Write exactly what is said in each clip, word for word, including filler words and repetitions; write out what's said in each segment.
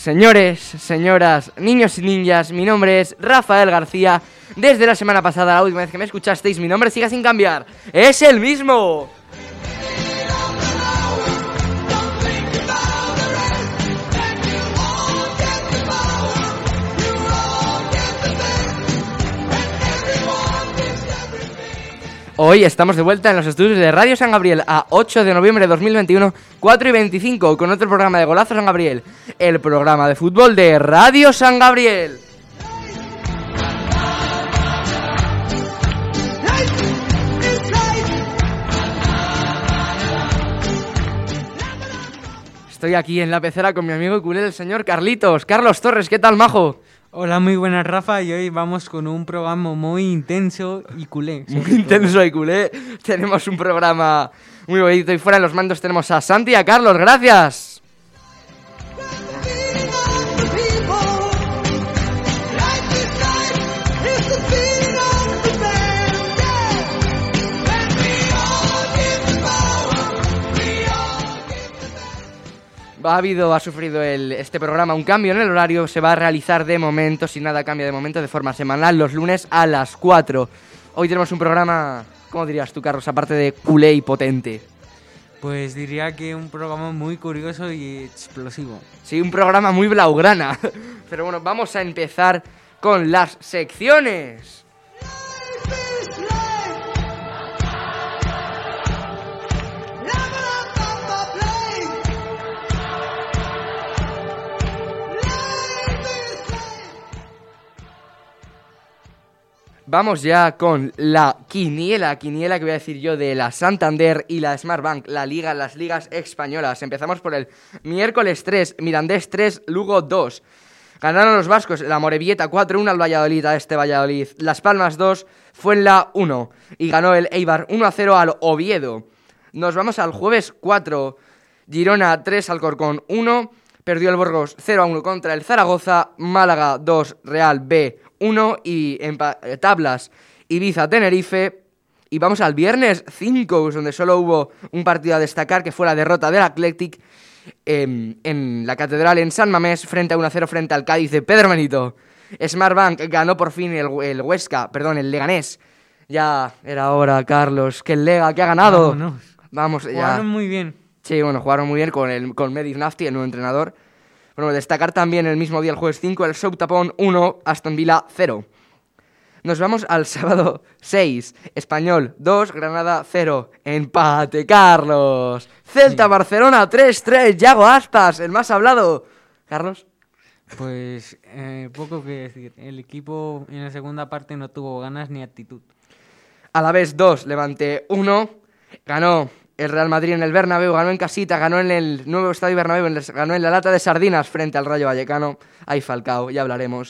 Señores, señoras, niños y niñas, mi nombre es Rafael García. Desde la semana pasada, la última vez que me escuchasteis, mi nombre sigue sin cambiar. ¡Es el mismo! Hoy estamos de vuelta en los estudios de Radio San Gabriel a ocho de noviembre de dos mil veintiuno, cuatro y veinticinco, con otro programa de Golazo San Gabriel, el programa de fútbol de Radio San Gabriel. Estoy aquí en la pecera con mi amigo culé, el señor Carlitos. Carlos Torres, ¿qué tal, majo? Hola, muy buenas, Rafa, y hoy vamos con un programa muy intenso y culé. Muy intenso y culé. Tenemos un programa muy bonito y fuera de los mandos tenemos a Santi y a Carlos. ¡Gracias! Ha habido, ha sufrido el, este programa un cambio en el horario. Se va a realizar de momento, si nada cambia de momento, de forma semanal, los lunes a las cuatro. Hoy tenemos un programa, ¿cómo dirías tú, Carlos? Aparte de culé y potente. Pues diría que un programa muy curioso y explosivo. Sí, un programa muy blaugrana. Pero bueno, vamos a empezar con las secciones. Vamos ya con la quiniela, quiniela que voy a decir yo de la Santander y la Smartbank, la liga, las ligas españolas. Empezamos por el miércoles tres, Mirandés tres, Lugo dos. Ganaron los vascos, la Amorebieta cuatro uno al Valladolid, a este Valladolid. Las Palmas dos, Fuenla uno. Y ganó el Eibar uno a cero al Oviedo. Nos vamos al jueves cuatro, Girona tres, Alcorcón uno. Perdió el Burgos cero a uno contra el Zaragoza. Málaga dos, Real B uno. Y en eh, tablas, Ibiza-Tenerife. Y vamos al viernes cinco, donde solo hubo un partido a destacar, que fue la derrota del Athletic eh, en la Catedral en San Mamés, frente a uno a cero frente al Cádiz de Pedro Benito. Smartbank ganó por fin el, el Huesca, perdón, el Leganés. Ya era hora, Carlos, que el Lega, que ha ganado. Vámonos. Vamos, ya. Jugaron muy bien. Sí, bueno, jugaron muy bien con el con Medic Nafti, el nuevo entrenador. Bueno, destacar también el mismo día, el jueves cinco, el Southampton uno, Aston Villa cero. Nos vamos al sábado seis, Español dos, Granada cero. Empate, Carlos. Celta sí. Barcelona tres tres, Yago Aspas, el más hablado. ¿Carlos? Pues eh, poco que decir. El equipo en la segunda parte no tuvo ganas ni actitud. Alavés dos, Levante uno. Ganó el Real Madrid en el Bernabéu, ganó en casita, ganó en el nuevo Estadio Bernabéu, ganó en la lata de sardinas frente al Rayo Vallecano. Ahí Falcao, ya hablaremos.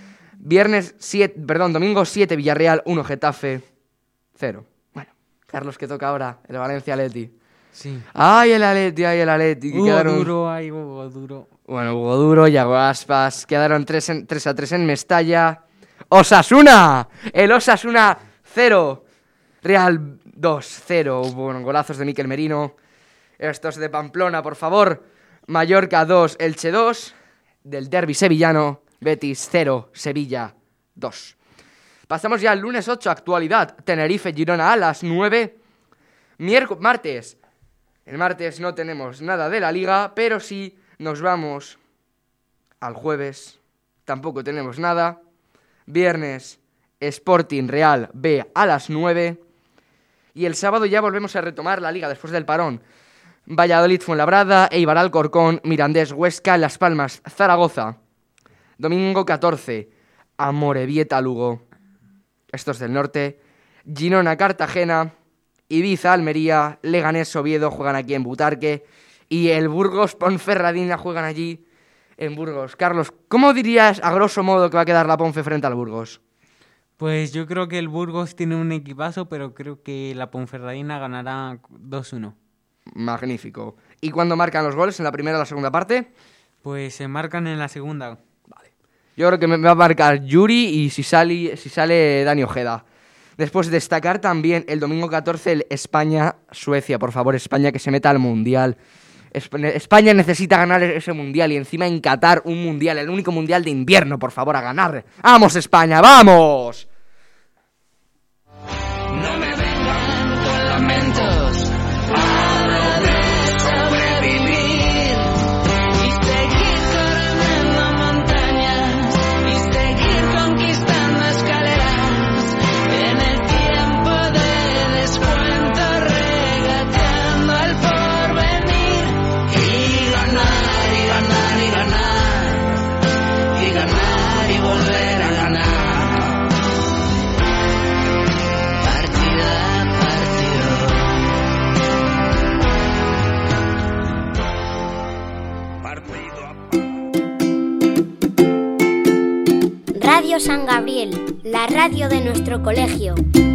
Viernes siete, perdón, domingo siete, Villarreal uno, Getafe cero. Bueno, Carlos, que toca ahora el Valencia Atleti. Sí. Ay, el Atleti, ay, el Atleti. Hugo quedaron... Duro, ay, Hugo Duro. Bueno, Hugo Duro, Yago Aspas, quedaron tres a tres en Mestalla. ¡Osasuna! El Osasuna cero. Real dos cero, hubo golazos de Mikel Merino. Estos de Pamplona, por favor. Mallorca dos, Elche dos. Del derbi sevillano, Betis cero, Sevilla dos. Pasamos ya al lunes ocho, actualidad. Tenerife, Girona a las nueve. Miércoles, martes. El martes no tenemos nada de la liga, pero sí nos vamos al jueves. Tampoco tenemos nada. Viernes, Sporting Real B a las nueve. Y el sábado ya volvemos a retomar la liga después del parón. Valladolid, Fuenlabrada, Eibar, Alcorcón, Mirandés, Huesca, Las Palmas, Zaragoza. Domingo catorce, Amorebieta, Lugo. Estos del norte. Girona, Cartagena, Ibiza, Almería, Leganés, Oviedo juegan aquí en Butarque. Y el Burgos, Ponferradina juegan allí en Burgos. Carlos, ¿cómo dirías a grosso modo que va a quedar la Ponfe frente al Burgos? Pues yo creo que el Burgos tiene un equipazo, pero creo que la Ponferradina ganará dos uno. Magnífico. ¿Y cuándo marcan los goles? ¿En la primera o la segunda parte? Pues se marcan en la segunda. Vale. Yo creo que me va a marcar Yuri y si sale, si sale Dani Ojeda. Después destacar también el domingo catorce el España-Suecia. Por favor, España que se meta al Mundial. España necesita ganar ese mundial y encima en Qatar un mundial, el único mundial de invierno, por favor, a ganar. ¡Vamos, España, vamos! No me vengan con lamentos, hablo de sobrevivir y seguir corriendo montañas y seguir conquistando escaleras en el tiempo de descuento, regateando al porvenir y ganar y ganar y ganar y ganar y volver a ganar. Radio San Gabriel, la radio de nuestro colegio.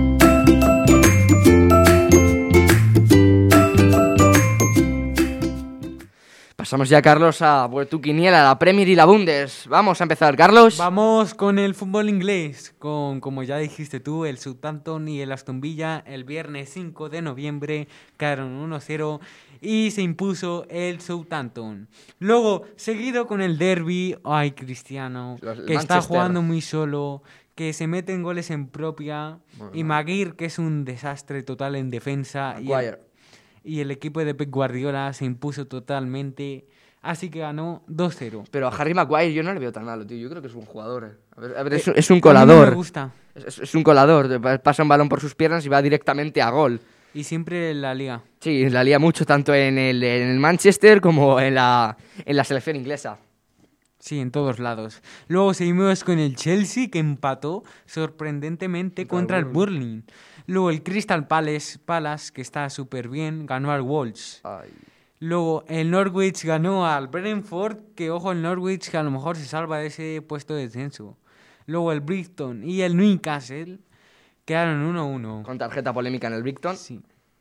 Pasamos ya, Carlos, a tu quiniela, la Premier y la Bundes. Vamos a empezar, Carlos. Vamos con el fútbol inglés, con, como ya dijiste tú, el Southampton y el Aston Villa el viernes cinco de noviembre quedaron uno cero y se impuso el Southampton. Luego, seguido con el derby, ay, Cristiano, El que está Manchester. jugando muy solo, que se meten goles en propia, Bueno. y Maguire, que es un desastre total en defensa, y el, Maguire. y el equipo de Pep Guardiola se impuso totalmente, así que ganó dos cero. Pero a Harry Maguire yo no le veo tan malo, tío. Yo creo que es un jugador. eh. A ver, a ver, es, un- es un A mí no colador. me gusta. Es, es un colador. Pa- Pasa un balón por sus piernas y va directamente a gol. Y siempre en la liga. Sí, la lía mucho tanto en el, en el Manchester como en la, en la selección inglesa. Sí, en todos lados. Luego seguimos con el Chelsea, que empató sorprendentemente Contra contra el el Burnley. Luego el Crystal Palace, Palace que está súper bien, ganó al Wolves. Ay. Luego el Norwich ganó al Brentford, que ojo, el Norwich que a lo mejor se salva de ese puesto de descenso. Luego el Brighton y el Newcastle quedaron uno uno. Con tarjeta polémica en el Brighton. Sí.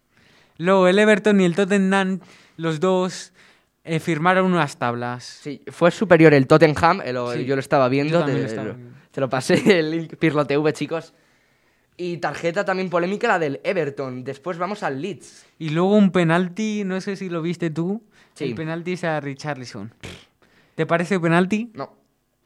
Luego el Everton y el Tottenham, los dos eh, firmaron unas tablas. Sí, fue superior el Tottenham, el- el- Sí, yo lo estaba viendo, yo también te, lo estaba lo- viendo. te lo pasé el link Pirlo T V, chicos. Y tarjeta también polémica la del Everton. Después vamos al Leeds. Y luego un penalti, no sé si lo viste tú. Sí. El penalti es a Richarlison. ¿Te parece penalti? No,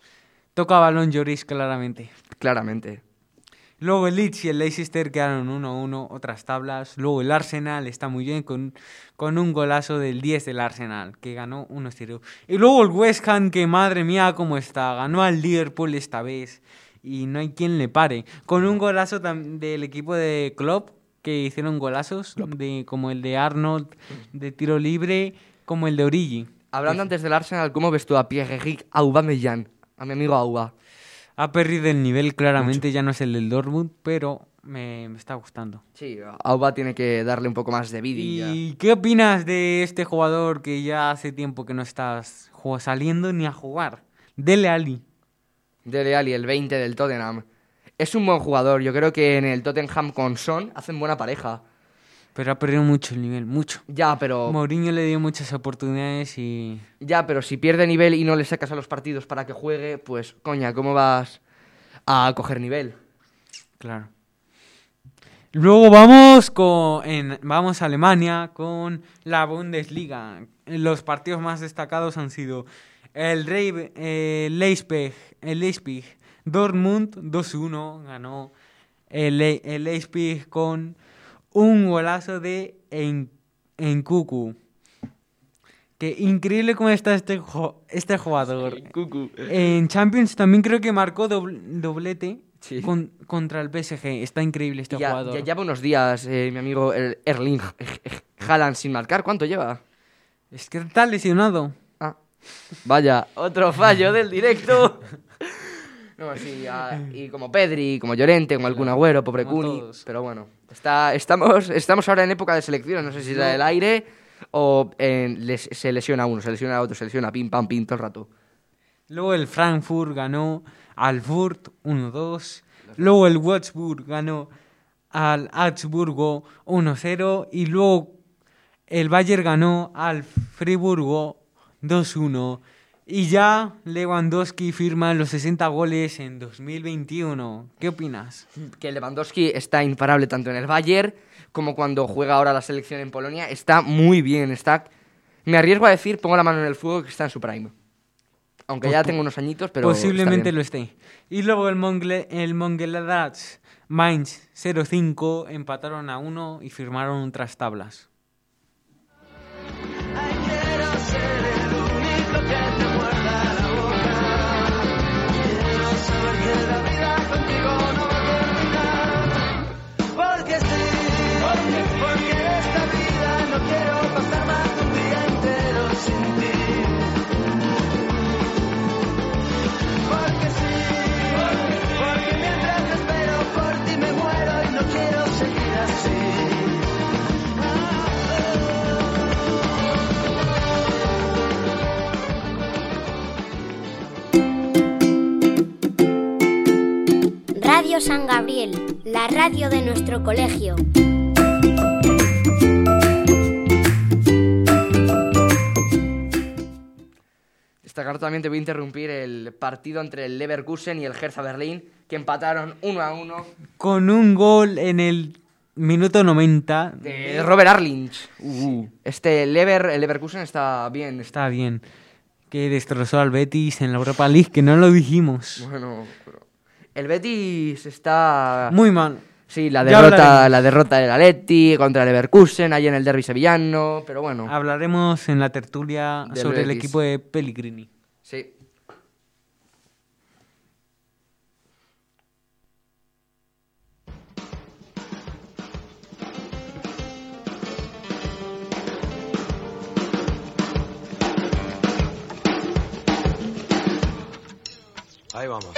Toca balón Lloris claramente. claramente. Luego el Leeds y el Leicester quedaron uno uno, otras tablas. Luego el Arsenal está muy bien con, con un golazo del diez del Arsenal, que ganó uno cero. Y luego el West Ham, que madre mía cómo está, ganó al Liverpool esta vez. Y no hay quien le pare. Con un golazo tam- del equipo de Klopp, que hicieron golazos, de, como el de Arnold, de tiro libre, como el de Origi. Hablando antes del Arsenal, ¿cómo ves tú a Pierre-Emerick Aubameyang? A mi amigo Auba. Ha perdido el nivel, claramente ya no es el del Dortmund, pero me, me está gustando. Sí, Auba tiene que darle un poco más de vida. ¿Y qué opinas de este jugador que ya hace tiempo que no estás ju- saliendo ni a jugar? Dele Ali. Dele Alli, el veinte del Tottenham. Es un buen jugador. Yo creo que en el Tottenham con Son hacen buena pareja. Pero ha perdido mucho el nivel, mucho. Ya, pero... Mourinho le dio muchas oportunidades y... Ya, pero si pierde nivel y no le sacas a los partidos para que juegue, pues, coña, ¿cómo vas a coger nivel? Claro. Luego vamos con en, vamos a Alemania con la Bundesliga. Los partidos más destacados han sido el Rey, eh, Leipzig, el Leipzig, Dortmund dos uno ganó el, Le- el Leipzig con un golazo de en, Nkunku. Que increíble cómo está este, jo- este jugador. Cucu. En Champions también creo que marcó dobl- doblete Sí. con- contra el P S G. Está increíble este Ya, jugador. ya lleva unos días, eh, mi amigo el Erling Haaland sin marcar. ¿Cuánto lleva? Es que está lesionado. Ah, vaya, otro fallo del directo. No, sí, ah, y como Pedri, como Llorente, como algún Agüero, pobre como Cuni. todos. Pero bueno, está, estamos, estamos ahora en época de selecciones. No sé si da el aire o eh, les- se lesiona uno, se lesiona otro, se lesiona pim, pam, pim todo el rato. Luego el Frankfurt ganó al Furt uno dos. Luego el Wolfsburg ganó al Augsburgo uno cero. Y luego el Bayern ganó al Friburgo dos uno. Y ya Lewandowski firma los sesenta goles en dos mil veintiuno. ¿Qué opinas? Que Lewandowski está imparable tanto en el Bayern como cuando juega ahora la selección en Polonia. Está muy bien, está Me arriesgo a decir, pongo la mano en el fuego, que está en su prime. Aunque Pues ya po- tengo unos añitos, pero Posiblemente está bien. lo esté. Y luego el, Mongle, el Mönchengladbach Mainz cero cinco empataron a uno y firmaron un trastablas. Porque sí, porque, porque esta vida no quiero pasar más de un día entero sin ti. Porque sí, porque, porque mientras te espero por ti me muero y no quiero seguir así. Radio San Gabriel, la radio de nuestro colegio. Destacar también, te voy a interrumpir, el partido entre el Leverkusen y el Hertha Berlín, que empataron uno a uno Con un gol en el minuto noventa. de Robert Arlinch. Uh, Este Lever, el Leverkusen está bien. Está... Está bien. Que destrozó al Betis en la Europa League, que no lo dijimos. Bueno, pero el Betis está... Muy mal. Sí, la Ya derrota, hablaremos. la derrota del Atleti contra el Leverkusen, ahí en el derbi sevillano, pero bueno, Hablaremos en la tertulia Del sobre el Betis. equipo de Pellegrini. sí. Ahí vamos.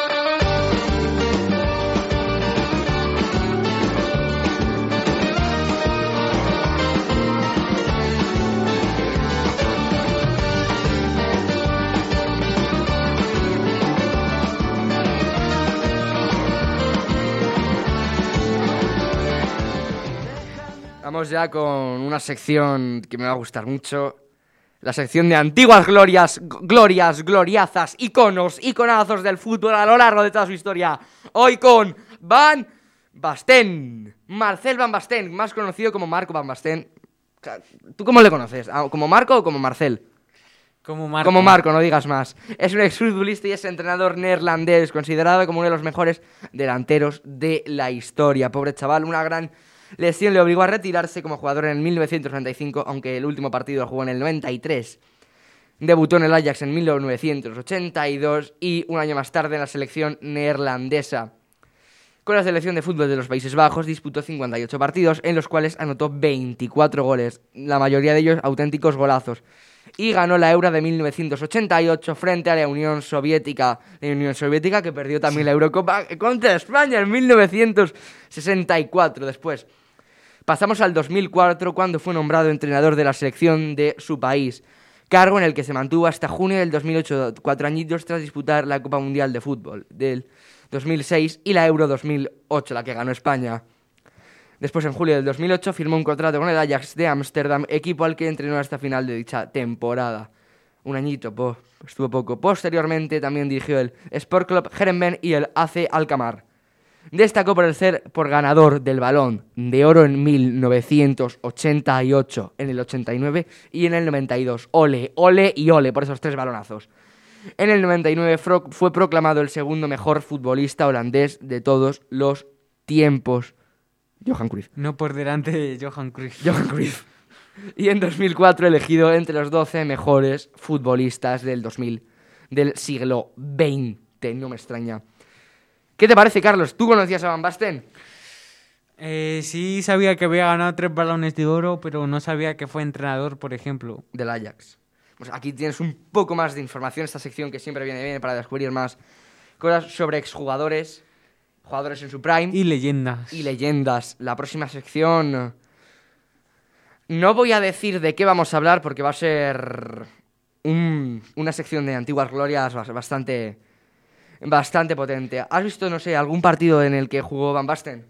Vamos ya con una sección que me va a gustar mucho. La sección de antiguas glorias, g- glorias, gloriazas, iconos, iconazos del fútbol a lo largo de toda su historia. Hoy con Van Basten. Marcel Van Basten, más conocido como Marco Van Basten. ¿Tú cómo le conoces? Ah, ¿como Marco o como Marcel? Como Marco. Como Marco, no digas más. Es un exfutbolista y es entrenador neerlandés, considerado como uno de los mejores delanteros de la historia. Pobre chaval, una gran lesión le obligó a retirarse como jugador en el mil novecientos noventa y cinco, aunque el último partido lo jugó en el noventa y tres. Debutó en el Ajax en mil novecientos ochenta y dos y un año más tarde en la selección neerlandesa. Con la selección de fútbol de los Países Bajos disputó cincuenta y ocho partidos, en los cuales anotó veinticuatro goles, la mayoría de ellos auténticos golazos. Y ganó la Euro de mil novecientos ochenta y ocho frente a la Unión Soviética. La Unión Soviética que perdió también la Eurocopa contra España en mil novecientos sesenta y cuatro. Después pasamos al dos mil cuatro, cuando fue nombrado entrenador de la selección de su país, cargo en el que se mantuvo hasta junio del dos mil ocho, cuatro añitos tras disputar la Copa Mundial de Fútbol del dos mil seis y la Euro dos mil ocho, la que ganó España. Después, en julio del dos mil ocho, firmó un contrato con el Ajax de Ámsterdam, equipo al que entrenó hasta final de dicha temporada. Un añito, po, estuvo poco. Posteriormente, también dirigió el Sport Club Herenveen y el A C Alkmaar. Destacó por el ser por ganador del Balón de Oro en mil novecientos ochenta y ocho, en el ochenta y nueve y en el noventa y dos. Ole, ole y ole por esos tres balonazos. En el noventa y nueve fro- fue proclamado el segundo mejor futbolista holandés de todos los tiempos. Johan Cruyff. No por delante de Johan Cruyff. Johan Cruyff. Y en dos mil cuatro elegido entre los doce mejores futbolistas del dos mil, del siglo veinte. No me extraña. ¿Qué te parece, Carlos? ¿Tú conocías a Van Basten? Eh, sí sabía que había ganado tres balones de oro, pero no sabía que fue entrenador, por ejemplo. Del Ajax. Pues aquí tienes un poco más de información, esta sección que siempre viene bien para descubrir más cosas sobre exjugadores, jugadores en su prime Y leyendas. y leyendas. La próxima sección... No voy a decir de qué vamos a hablar porque va a ser un- una sección de antiguas glorias bas- bastante, bastante potente. ¿Has visto, no sé, algún partido en el que jugó Van Basten?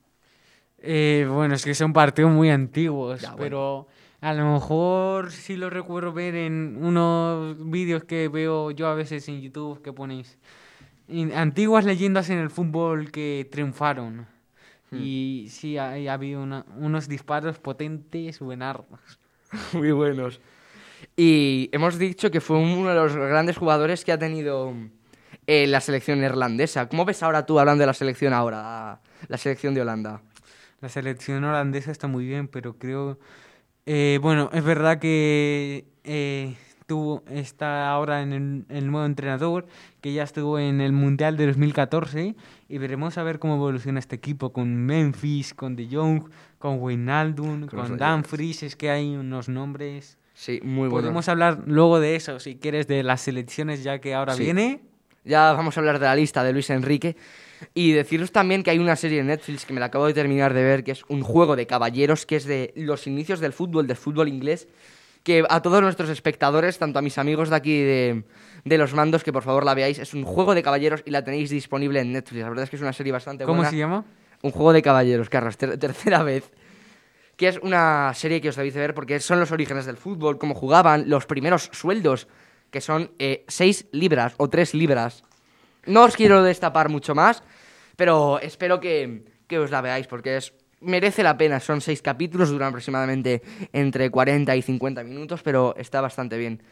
Eh, bueno, es que son partidos muy antiguos, Ya, bueno. pero a lo mejor sí lo recuerdo ver en unos vídeos que veo yo a veces en YouTube que ponéis in- antiguas leyendas en el fútbol que triunfaron. Y sí, ha, ha habido una- unos disparos potentes, buenardos. Muy buenos. Y hemos dicho que fue uno de los grandes jugadores que ha tenido eh, la selección neerlandesa. ¿Cómo ves ahora tú hablando de la selección ahora, la selección de Holanda? La selección holandesa está muy bien, pero creo... eh, bueno, es verdad que eh, tuvo, está ahora en el, el nuevo entrenador, que ya estuvo en el Mundial de dos mil catorce, y veremos a ver cómo evoluciona este equipo con Memphis, con De Jong, con Wijnaldum, Con los con Rangers. Dumfries. Es que hay unos nombres... Sí, muy bueno. Podemos hablar luego de eso, si quieres, de las selecciones, ya que ahora Sí. viene. Ya vamos a hablar de la lista de Luis Enrique. Y deciros también que hay una serie en Netflix que me la acabo de terminar de ver, que es un juego de caballeros, que es de los inicios del fútbol, del fútbol inglés, que a todos nuestros espectadores, tanto a mis amigos de aquí de, de los mandos, que por favor la veáis. Es un juego de caballeros y la tenéis disponible en Netflix. La verdad es que es una serie bastante ¿Cómo buena. se llama? Un juego de caballeros, Carlos, ter- tercera vez. Que es una serie que os debéis de ver porque son los orígenes del fútbol, cómo jugaban, los primeros sueldos, que son seis libras o tres libras. No os quiero destapar mucho más, pero espero que, que os la veáis porque es, merece la pena. Son seis capítulos, duran aproximadamente entre cuarenta y cincuenta minutos, pero está bastante bien.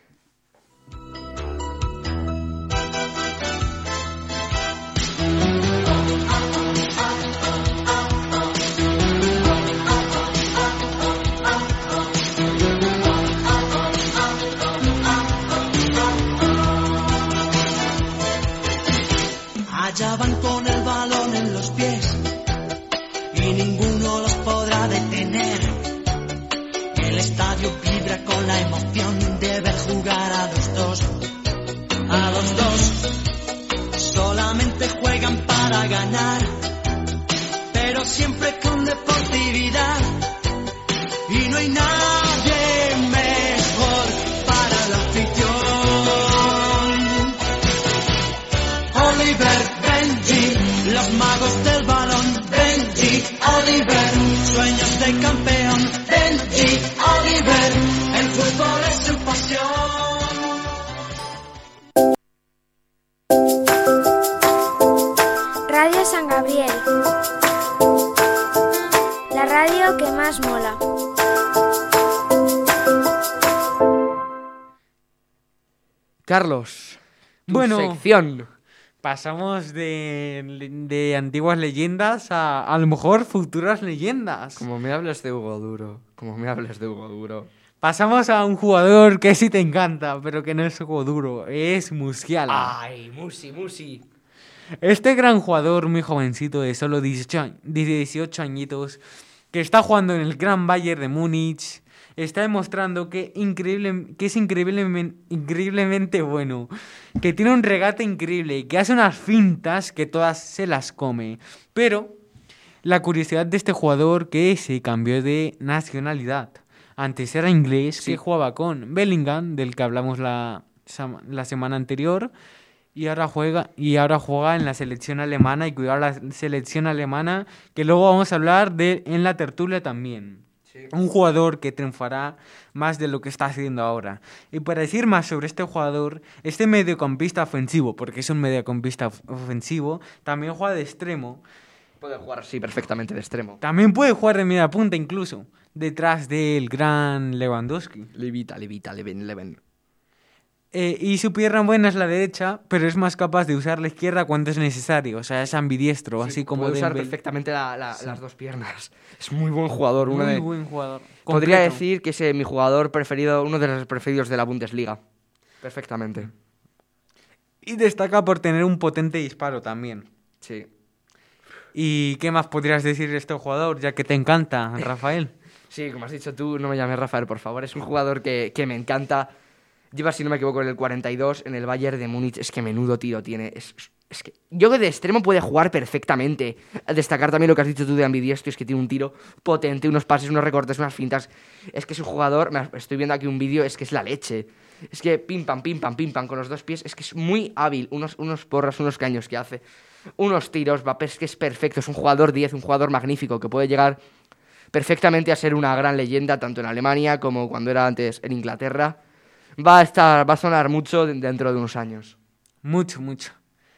Allá van con el balón en los pies y ninguno los podrá detener. El estadio vibra con la emoción de ver jugar a los dos. A los dos solamente juegan para ganar, pero siempre con deportividad. Y no hay nadie mejor para la afición. Oliver, Benji, los magos del balón. Benji, Oliver, sueños de campeón. Benji, Oliver, el fútbol es su pasión. Radio San Gabriel. La radio que más mola. Carlos, tu Bueno. sección. Pasamos de, de antiguas leyendas a a lo mejor futuras leyendas. Como me hables de Hugo Duro, como me hables de Hugo Duro. Pasamos a un jugador que sí te encanta, pero que no es Hugo Duro, es Musiala. Ay, Musi, Musi. Este gran jugador muy jovencito de solo dieciocho, añ- dieciocho añitos, que está jugando en el Gran Bayern de Múnich, está demostrando que, increíble, que es increíblemente, increíblemente bueno, que tiene un regate increíble y que hace unas fintas que todas se las come. Pero la curiosidad de este jugador que se cambió de nacionalidad. Antes era inglés, Sí. que jugaba con Bellingham, del que hablamos la, sama- la semana anterior, y ahora juega y ahora juega en la selección alemana, y cuidado la selección alemana, que luego vamos a hablar de en la tertulia también. Un jugador que triunfará más de lo que está haciendo ahora. Y para decir más sobre este jugador, este mediocampista ofensivo, porque es un mediocampista of- ofensivo, también juega de extremo. Puede jugar, sí, perfectamente de extremo. También puede jugar de media punta incluso, detrás del gran Lewandowski. Levita, levita, leven, leven. Eh, y su pierna buena es la derecha, pero es más capaz de usar la izquierda cuando es necesario. O sea, es ambidiestro, Sí, así como puede usar Dembélé. perfectamente la- la- las dos piernas. Es muy buen jugador. Uno Muy de, buen jugador. podría Completo. decir que es eh, mi jugador preferido, uno de los preferidos de la Bundesliga. Perfectamente. Y destaca por tener un potente disparo también. Sí. ¿Y qué más podrías decir de este jugador, ya que te encanta, Rafael? Sí, como has dicho tú, no me llames Rafael, por favor. Es un jugador que, que me encanta. Lleva, si no me equivoco, en el cuarenta y dos, en el Bayern de Múnich. Es que menudo tiro tiene. Es, es que yo que de extremo puede jugar perfectamente. Destacar también lo que has dicho tú de ambidiestro, es que tiene un tiro potente, unos pases, unos recortes, unas fintas. Es que es un jugador, me- estoy viendo aquí un vídeo, es que es la leche. Es que pim pam, pim pam, pim pam con los dos pies. Es que es muy hábil. Unos, unos porras, unos caños que hace. Unos tiros, va, es que es perfecto. Es un jugador diez, un jugador magnífico que puede llegar perfectamente a ser una gran leyenda, tanto en Alemania como cuando era antes en Inglaterra. Va a estar, va a sonar mucho de- dentro de unos años. Mucho, mucho.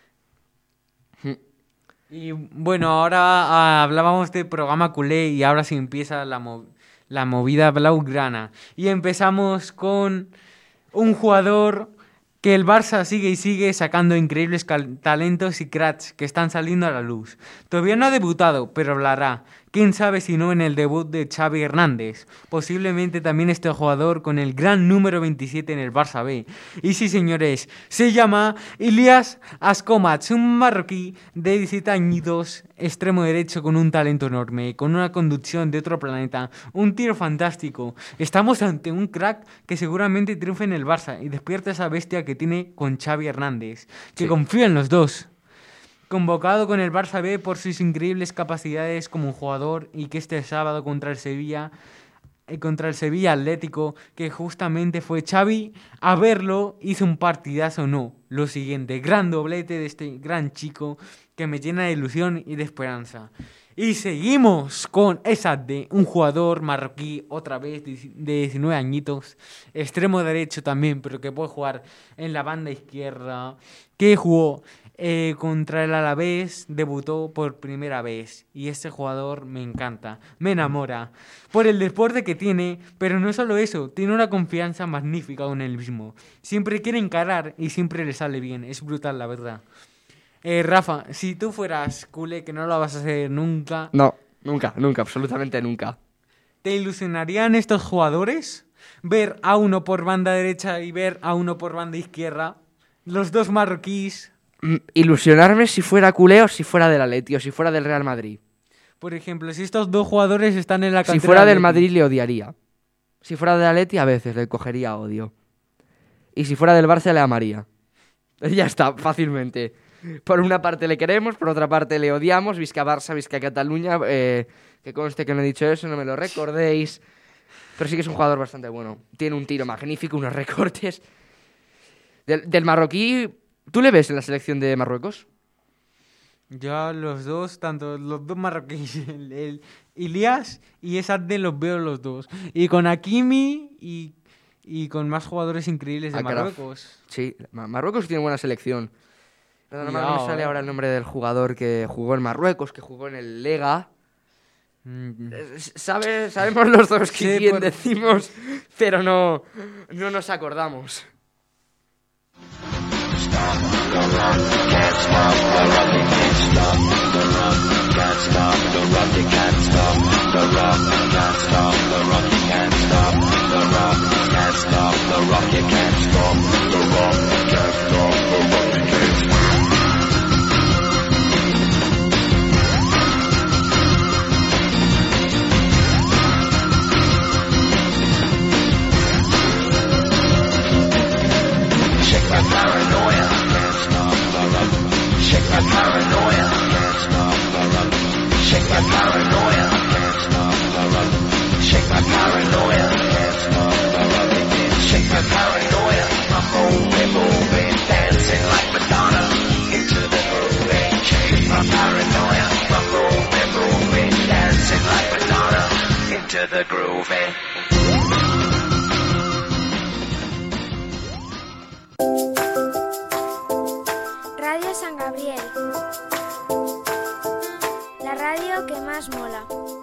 Mm. Y bueno, ahora ah, hablábamos de programa culé y ahora sí empieza la, mo- la movida blaugrana. Y empezamos con un jugador que el Barça sigue y sigue sacando increíbles cal- talentos y cracks que están saliendo a la luz. Todavía no ha debutado, pero hablará. Quién sabe si no en el debut de Xavi Hernández. Posiblemente también este jugador con el gran número veintisiete en el Barça B. Y sí, señores, se llama Ilias Ascomac, un marroquí de diecisiete añitos, extremo derecho con un talento enorme, con una conducción de otro planeta, un tiro fantástico. Estamos ante un crack que seguramente triunfe en el Barça y despierta esa bestia que tiene con Xavi Hernández, que Sí. confía en los dos. Convocado con el Barça B por sus increíbles capacidades como jugador y que este sábado contra el Sevilla, eh, contra el Sevilla Atlético, que justamente fue Xavi a verlo, hizo un partidazo no. Lo siguiente, gran doblete de este gran chico que me llena de ilusión y de esperanza. Y seguimos con Esadde, un jugador marroquí, otra vez de diecinueve añitos, extremo derecho también, pero que puede jugar en la banda izquierda, que jugó eh, contra el Alavés, debutó por primera vez. Y este jugador me encanta, me enamora, por el deporte que tiene, pero no solo eso, tiene una confianza magnífica con él mismo. Siempre quiere encarar y siempre le sale bien, es brutal la verdad. Eh, Rafa, si tú fueras culé, que no lo vas a hacer nunca, No, nunca, nunca, absolutamente nunca. ¿te ilusionarían estos jugadores? Ver a uno por banda derecha y ver a uno por banda izquierda, los dos marroquíes. Mm, Ilusionarme si fuera culé o si fuera del Atleti o si fuera del Real Madrid. Por ejemplo, si estos dos jugadores están en la cantera Si fuera del Atleti. Madrid le odiaría. Si fuera del Atleti a veces le cogería odio. Y si fuera del Barça le amaría. Ya está, fácilmente. Por una parte le queremos, por otra parte le odiamos. Visca Barça, Visca Cataluña. Eh, que conste que no he dicho eso, no me lo recordéis. Pero sí que es un jugador bastante bueno. Tiene un tiro magnífico, unos recortes. Del, del marroquí, ¿tú le ves en la selección de Marruecos? Ya los dos, tanto los dos marroquíes, el, el Ilias y Esadde los veo los dos. Y con Hakimi y, y con más jugadores increíbles de Akraf. Marruecos. Sí, Ma- Marruecos tiene buena selección. No, no, no Cuidado, me sale eh. ahora el nombre del jugador que jugó en Marruecos, que jugó en el Lega. Mm. Eh, sabe- sabemos los dos que Sí, quién por- decimos, pero no, no nos acordamos. Radio San Gabriel. La radio que más mola.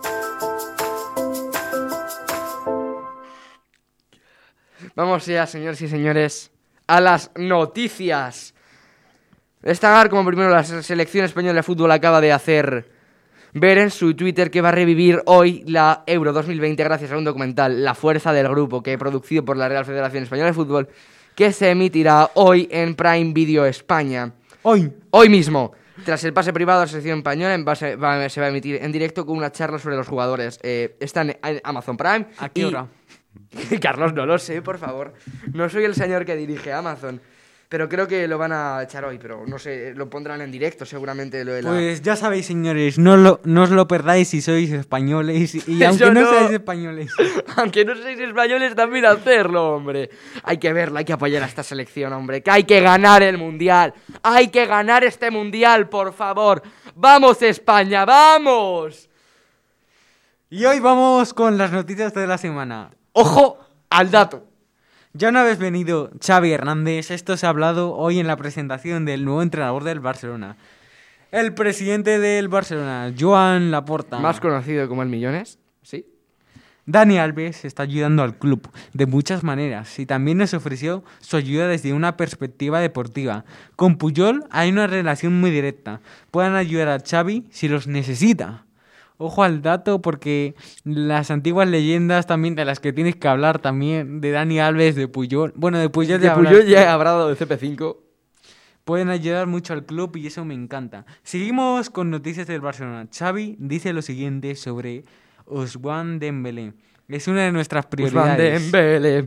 Vamos ya, señores y señores, a las noticias. Destacar como primero la selección española de fútbol acaba de hacer ver en su Twitter que va a revivir hoy la Euro dos mil veinte gracias a un documental, La Fuerza del Grupo, que es producido por la Real Federación Española de Fútbol, que se emitirá hoy en Prime Video España. Hoy. Hoy mismo, tras el pase privado a la selección española, en base- va- se va a emitir en directo con una charla sobre los jugadores. Eh, está en en Amazon Prime. ¿A qué y- hora? Carlos, no lo sé, por favor. No soy el señor que dirige Amazon. Pero creo que lo van a echar hoy, pero no sé, lo pondrán en directo seguramente. Lo de la... Pues ya sabéis, señores, no, lo, no os lo perdáis si sois españoles. Y aunque Yo no, no. seáis españoles. Aunque no seáis españoles, también hacerlo, hombre. Hay que verlo, hay que apoyar a esta selección, hombre. Que hay que ganar el Mundial. Hay que ganar este Mundial, por favor. ¡Vamos, España, vamos! Y hoy vamos con las noticias de la semana. ¡Ojo al dato! Ya una vez venido Xavi Hernández, esto se ha hablado hoy en la presentación del nuevo entrenador del Barcelona. El presidente del Barcelona, Joan Laporta. Más conocido como el Millones, ¿sí? Dani Alves está ayudando al club de muchas maneras y también nos ofreció su ayuda desde una perspectiva deportiva. Con Puyol hay una relación muy directa. Pueden ayudar a Xavi si los necesita. Ojo al dato porque las antiguas leyendas también de las que tienes que hablar también, de Dani Alves, de Puyol. Bueno, de Puyol De ya Puyol hablas- ya he hablado de C P cinco. Pueden ayudar mucho al club y eso me encanta. Seguimos con noticias del Barcelona. Xavi dice lo siguiente sobre Ousmane Dembélé. Es una de nuestras Ousmane prioridades. Dembélé.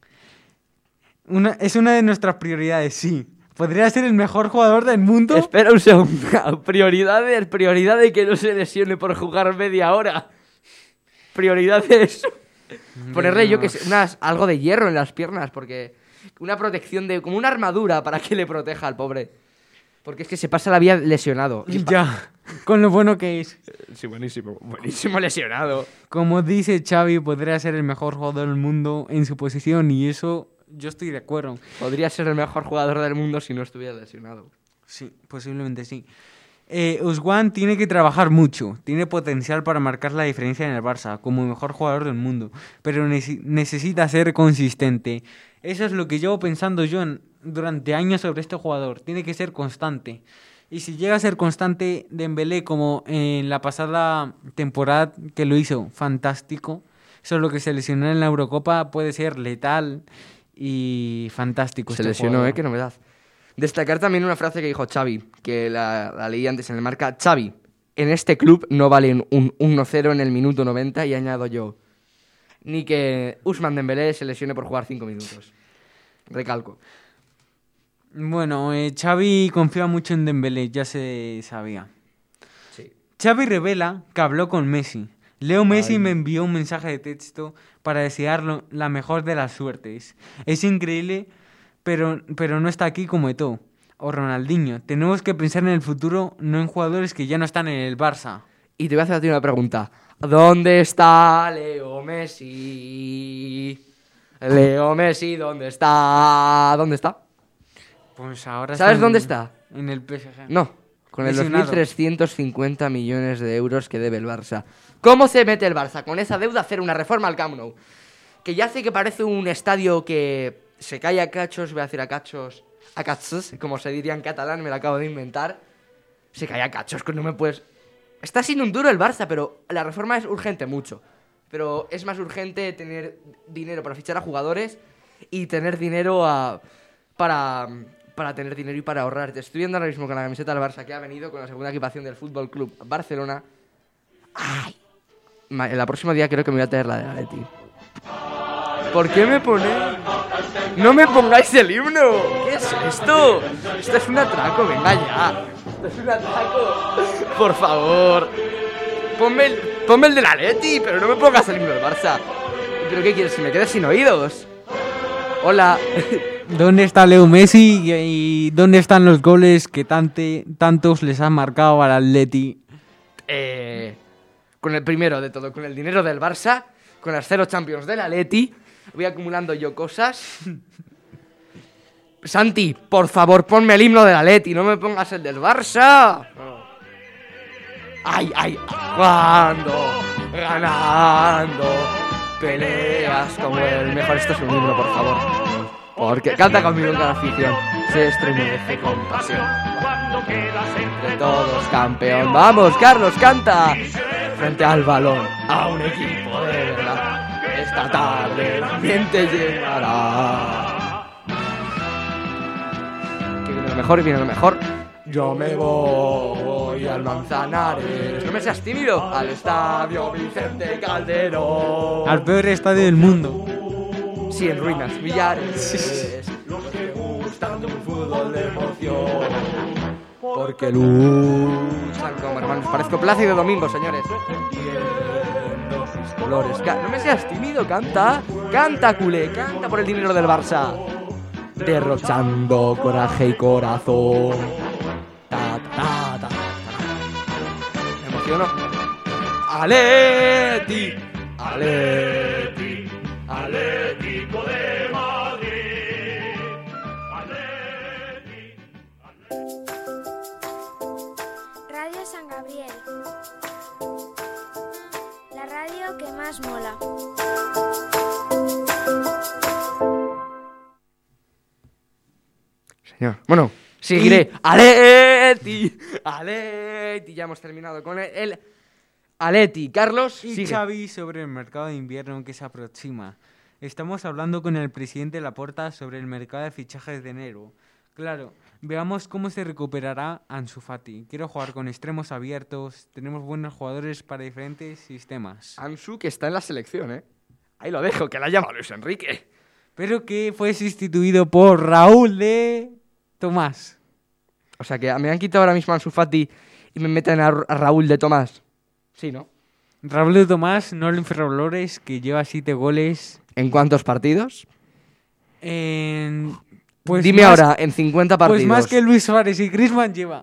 Una, es una de nuestras prioridades, sí. ¿Podría ser el mejor jugador del mundo? Espera un segundo. Prioridades, prioridad de que no se lesione por jugar media hora. Prioridad de eso. Ponerle yo que sé, unas, algo de hierro en las piernas, porque una protección de, como una armadura para que le proteja al pobre. Porque es que se pasa la vida lesionado. Y es pa- Ya, con lo bueno que es. Sí, buenísimo, buenísimo lesionado. Como dice Xavi, podría ser el mejor jugador del mundo en su posición y eso yo estoy de acuerdo. Podría ser el mejor jugador del mundo si no estuviera lesionado. Sí, posiblemente sí. Eh, Ousmane tiene que trabajar mucho, tiene potencial para marcar la diferencia en el Barça como el mejor jugador del mundo, pero nece- necesita ser consistente. Eso es lo que llevo pensando yo en- durante años sobre este jugador, tiene que ser constante. Y si llega a ser constante Dembélé como en la pasada temporada que lo hizo, fantástico. Solo que se lesionó en la Eurocopa puede ser letal y fantástico. Se este lesionó, jugador. ¿eh? Qué novedad. Destacar también una frase que dijo Xavi, que la, la leí antes en el marca. Xavi, en este club no valen un uno cero en el minuto noventa, y añado yo, ni que Ousmane Dembélé se lesione por jugar cinco minutos. Recalco. Bueno, eh, Xavi confía mucho en Dembélé, ya se sabía. Sí. Xavi revela que habló con Messi. Leo Messi Ay. me envió un mensaje de texto para desearlo la mejor de las suertes. Es increíble, pero, pero no está aquí como Eto'o o Ronaldinho. Tenemos que pensar en el futuro, no en jugadores que ya no están en el Barça. Y te voy a hacer a ti una pregunta. ¿Dónde está Leo Messi? Leo Messi, ¿dónde está? ¿Dónde está? Pues ahora ¿Sabes está dónde en- está? En el P S G. No, con el dos Lesionado. mil trescientos cincuenta millones de euros que debe el Barça. ¿Cómo se mete el Barça con esa deuda a hacer una reforma al Camp Nou? Que ya hace que parece un estadio que se cae a cachos, voy a decir a cachos, a cachos, como se diría en catalán, me lo acabo de inventar. Se cae a cachos, que no me puedes... Está siendo un duro el Barça, pero la reforma es urgente mucho. Pero es más urgente tener dinero para fichar a jugadores y tener dinero a... para... para tener dinero y para ahorrar. Te estoy viendo ahora mismo con la camiseta del Barça que ha venido con la segunda equipación del Fútbol Club Barcelona. ¡Ay! Ma- El próximo día creo que me voy a traer la de Atleti. ¿Por qué me ponéis? ¡No me pongáis el himno! ¿Qué es esto? Esto es un atraco, venga ya. Esto es un atraco. Por favor. Ponme el, ponme el del Atleti, pero no me pongas el himno del Barça. ¿Pero qué quieres? ¿Si me quedas sin oídos? Hola. ¿Dónde está Leo Messi y, y dónde están los goles que tante, tantos les han marcado al Atleti? Eh, con el primero de todo, con el dinero del Barça, con las cero Champions del Atleti, voy acumulando yo cosas. Santi, por favor, ponme el himno del Atleti, no me pongas el del Barça. Ay, ay, cuando ganando peleas como el mejor. Esto es un himno, por favor. Porque canta conmigo en cada afición, se estremece con pasión. Entre todos campeón. Vamos, Carlos, canta. Frente al balón, a un equipo de verdad. Esta tarde la mente llenará. Que viene lo mejor y viene lo mejor. Yo me voy al Manzanares. No me seas tímido. Al estadio Vicente Calderón. Al peor estadio del mundo. Sí, en ruinas, millares. Los que gustan de un fútbol de emoción. Porque luchan como hermanos. Parezco Plácido Domingo, señores. Viendo mis colores. Ca- No me seas tímido, canta. Canta, culé, canta por el dinero del Barça. Derrochando coraje y corazón. Ta, ta, ta, ta, ta. Me emociono. Atleti, Atleti, Atlético de Madrid. Atleti. Radio San Gabriel. La radio que más más mola. Señor, bueno, seguiré. Aleti, Aleti, ya hemos terminado con el, el Aleti. Carlos, Y sigue. Xavi sobre el mercado de invierno que se aproxima. Estamos hablando con el presidente Laporta sobre el mercado de fichajes de enero. Claro, veamos cómo se recuperará Ansu Fati. Quiero jugar con extremos abiertos. Tenemos buenos jugadores para diferentes sistemas. Ansu, que está en la selección, ¿eh? Ahí lo dejo, que la llama Luis Enrique. Pero que fue sustituido por Raúl de Tomás. O sea, que me han quitado ahora mismo a Ansu Fati y me meten a, a Raúl de Tomás. Sí, ¿no? Raúl de Tomás, Nolan Ferrolores, que lleva siete goles. ¿En cuántos partidos? En... Pues Dime más- ahora, en cincuenta partidos. Pues más que Luis Suárez y Griezmann lleva.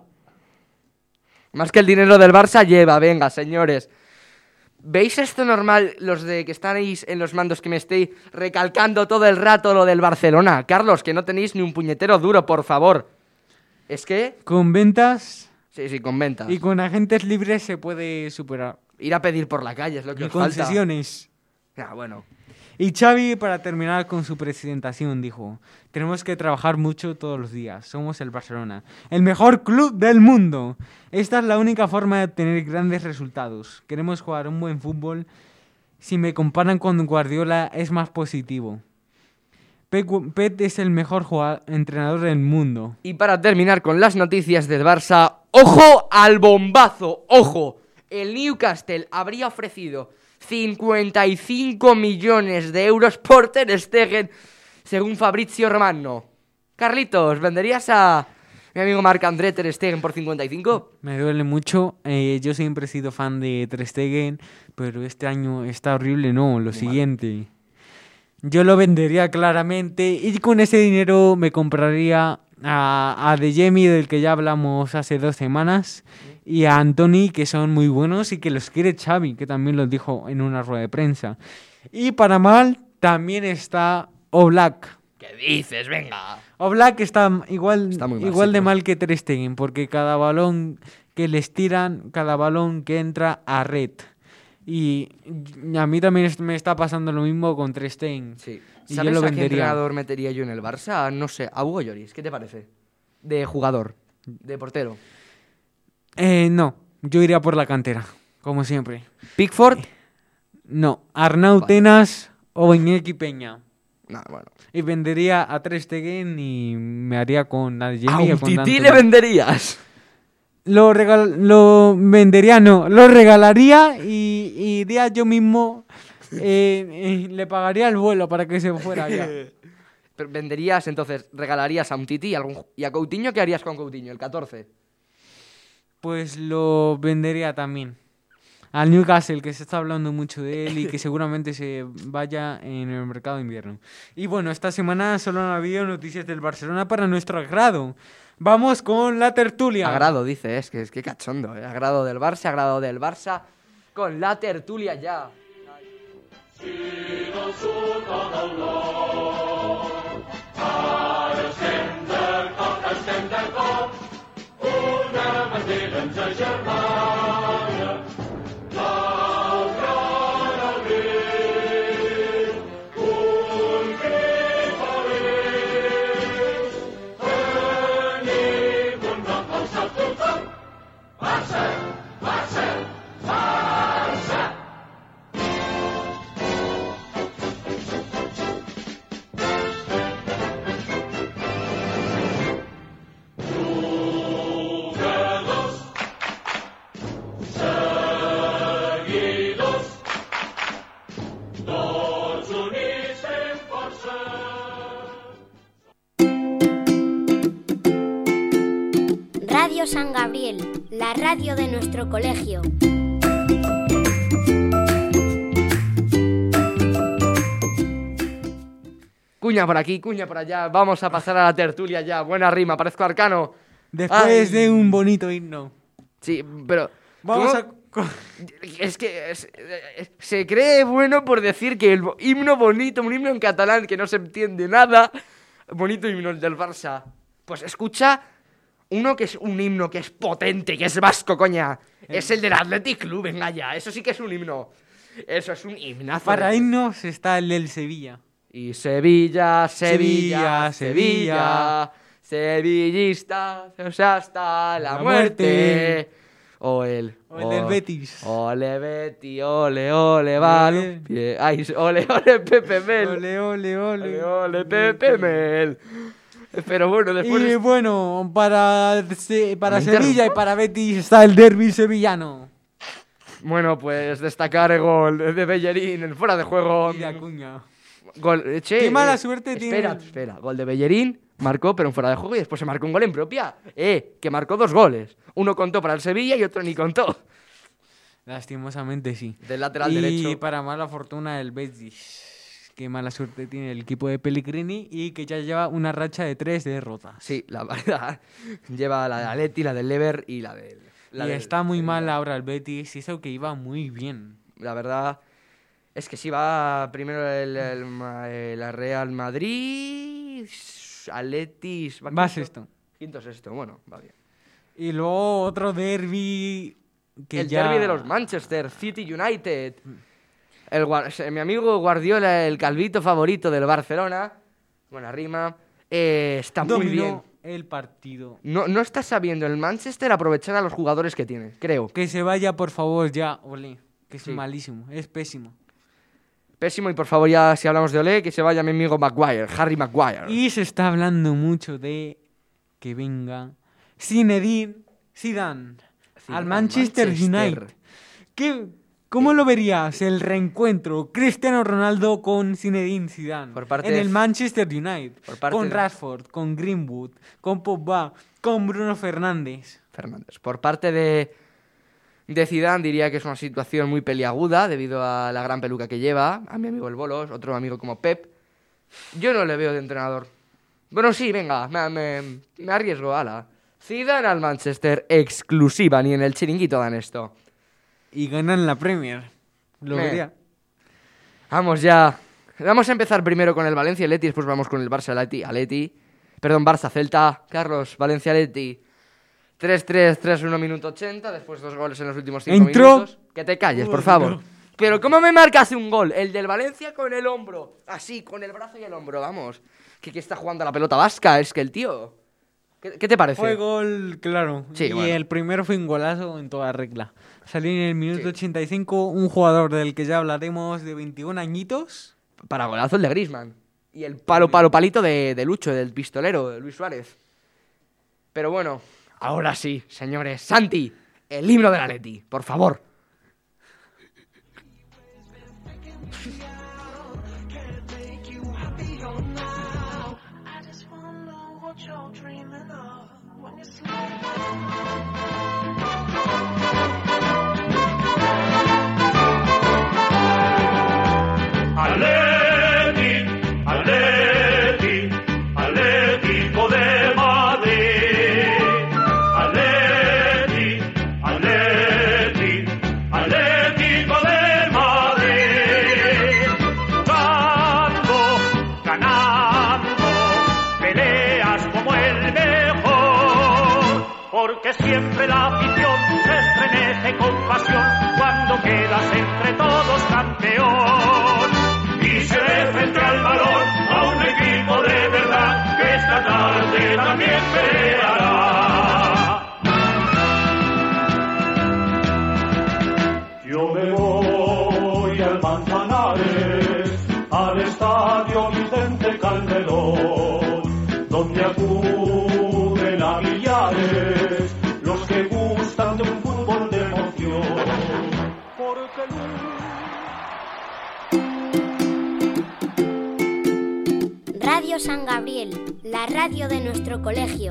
Más que el dinero del Barça lleva, venga, señores. ¿Veis esto normal, los de que estáis en los mandos, que me estéis recalcando todo el rato lo del Barcelona? Carlos, que no tenéis ni un puñetero duro, por favor. Es que... Con ventas Sí, sí, con ventas. y con agentes libres se puede superar. Ir a pedir por la calle es lo que Y os falta. concesiones. Ah, bueno. Y Xavi, para terminar con su presentación, dijo: tenemos que trabajar mucho todos los días. Somos el Barcelona, el mejor club del mundo. Esta es la única forma de obtener grandes resultados. Queremos jugar un buen fútbol. Si me comparan con Guardiola, es más positivo. Pep, Pep es el mejor jugador, entrenador del mundo. Y para terminar con las noticias del Barça, ¡ojo al bombazo! ¡Ojo! El Newcastle habría ofrecido cincuenta y cinco millones de euros por Ter Stegen, según Fabrizio Romano. Carlitos, ¿venderías a mi amigo Marc-André Ter Stegen por cincuenta y cinco? Me duele mucho. eh, yo siempre he sido fan de Ter Stegen, pero este año está horrible. No, lo siguiente. Yo lo vendería claramente y con ese dinero me compraría a, a De Jemi, del que ya hablamos hace dos semanas, y a Antony, que son muy buenos y que los quiere Xavi, que también lo dijo en una rueda de prensa. Y para mal también está Oblak. ¿Qué dices? Venga. Oblak está igual, Está muy igual de básico. mal que Ter Stegen, porque cada balón que les tiran, cada balón que entra a red. Y a mí también es- me está pasando lo mismo con Ter Stegen. Sí. Y ¿Sabes yo lo a qué vendería. entrenador metería yo en el Barça? No sé, a Hugo Lloris. ¿Qué te parece? De jugador, de portero. Eh, no, yo iría por la cantera, como siempre. Pickford. No, Arnau Vale. Tenas o Iñaki Peña. No, bueno. Y vendería a Ter Stegen y me haría con ¿A Adeyemi un o con tití Antony. le venderías? Lo, regal- lo vendería, no, lo regalaría y, y iría yo mismo, eh, eh, le pagaría el vuelo para que se fuera ya. Pero venderías, entonces, regalarías a un tití y, algún, y a Coutinho, ¿qué harías con Coutinho? El catorce. Pues lo vendería también. Al Newcastle, que se está hablando mucho de él y que seguramente se vaya en el mercado de invierno. Y bueno, esta semana solo han habido noticias del Barcelona para nuestro agrado. Vamos con la tertulia. Agrado, dice, es que es que cachondo, ¿eh? Agrado del Barça, agrado del Barça, con la tertulia ya. Radio San Gabriel, la radio de nuestro colegio. Cuña por aquí, cuña por allá, vamos a pasar a la tertulia ya. Buena rima, parezco arcano. Después Ay. de un bonito himno. Sí, pero... Vamos ¿cómo? a... co- Es que es- eh, se cree bueno por decir que el bo- himno bonito, un himno en catalán que no se entiende nada, bonito himno el del Barça. Pues escucha uno que es un himno que es potente, que es vasco, coña. Es el del Athletic Club, venga ya, eso sí que es un himno. Eso es un himnazo. Para de- irnos está el del Sevilla. Y Sevilla, Sevilla, Sevilla, Sevilla, sevillista, o sea, hasta la, La muerte. muerte. O el... O el del Betis. Ole, Betty, ole, ole, balompié. Ay, ole, ole, Pepe Mel. Ole, ole, ole. Ole, ole, Pepe Mel. Pero bueno, después... Y de- bueno, para, se- para Me Sevilla interrumpo. y para Betis está el derbi sevillano. Bueno, pues destacar el gol de Bellerín en fuera de juego. Y de Acuña. Gol, eh, che, Qué mala eh, suerte espera, tiene. Espera, gol de Bellerín, marcó, pero en fuera de juego y después se marcó un gol en propia. Eh, que marcó dos goles. Uno contó para el Sevilla y otro ni contó. Lastimosamente sí. Del lateral y derecho. para mala fortuna el Betis. Qué mala suerte tiene el equipo de Pellegrini y que ya lleva una racha de tres derrotas. Sí, la verdad. Lleva la de Atleti, la del Lever y la del... la y del está muy Sevilla. mal ahora el Betis, y eso que iba muy bien. La verdad es que sí va primero el, el Ma- eh, la Real Madrid, Atletis... Va quinto- sexto. Quinto sexto, bueno, va bien. Y luego otro derby que el ya... derbi de los Manchester City United. El, guar- mi amigo Guardiola, el calvito favorito del Barcelona, buena rima, eh, está muy dominó bien. el partido. No, no está sabiendo el Manchester aprovechar a los jugadores que tiene, creo. Que se vaya, por favor, ya, Ole. Que es Sí. malísimo, es pésimo. Pésimo, y por favor, ya si hablamos de Olé, que se vaya mi amigo Maguire, Harry Maguire. Y se está hablando mucho de que venga Zinedine Zidane al Manchester, United. ¿Qué, ¿Cómo lo verías el reencuentro Cristiano Ronaldo con Zinedine Zidane Por parte en de- el Manchester United? por parte Con de- Rashford, con Greenwood, con Pogba, con Bruno Fernández. Fernández. Por parte de, de Zidane diría que es una situación muy peliaguda debido a la gran peluca que lleva, a mi amigo el Bolos, otro amigo como Pep. Yo no le veo de entrenador. Bueno, sí, venga, me, me, me arriesgo, ala. Zidane al Manchester, exclusiva, ni en el chiringuito dan esto. Y ganan la Premier. Lo Me- vería. Vamos ya. Vamos a empezar primero con el Valencia Atleti, después vamos con el Barça Atleti, Atleti. Perdón, Barça Celta. Carlos, Valencia Atleti. tres tres, tres uno minuto ochenta, después dos goles en los últimos cinco Entró. minutos. Que te calles, por Uy, favor. no. Pero ¿cómo me marcas un gol? El del Valencia con el hombro. Así, con el brazo y el hombro, vamos. Que, que está jugando a la pelota vasca, es que el tío... ¿Qué, qué te parece? Fue gol, claro. Sí, y bueno. el primero fue un golazo en toda regla. Salió en el minuto Sí. ochenta y cinco un jugador del que ya hablaremos de veintiún añitos. Para golazo el de Griezmann. Y el palo, palo, palito de, de Lucho, del pistolero, de Luis Suárez. Pero bueno, ahora sí, señores. Santi, el himno del Atleti, por favor. I just wanna know what you're dreaming of when you sleep. Atleti, Atleti, Atlético de Madrid. Atleti, Atleti, Atlético de Madrid. Jugando, ganando, peleas como el mejor. Porque siempre la afición se estremece con pasión cuando quedas entre todos campeón. Y se ve frente al balón a un equipo de verdad que esta tarde también peleará. Yo me voy al Manzanares, al estadio Vicente Calderón, donde acuden a millares los que gustan de un fútbol de emoción. Porque Radio San Gabriel, la radio de nuestro colegio.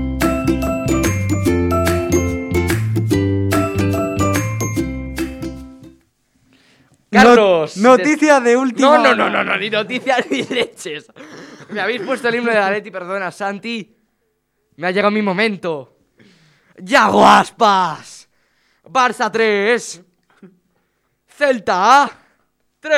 Carlos. No- noticia de última No, no, hora. no, no, no, ni noticias ni leches. Me habéis puesto el himno del Atleti, perdona, Santi. Me ha llegado mi momento. ¡Yago Aspas! Barça tres. Celta tres.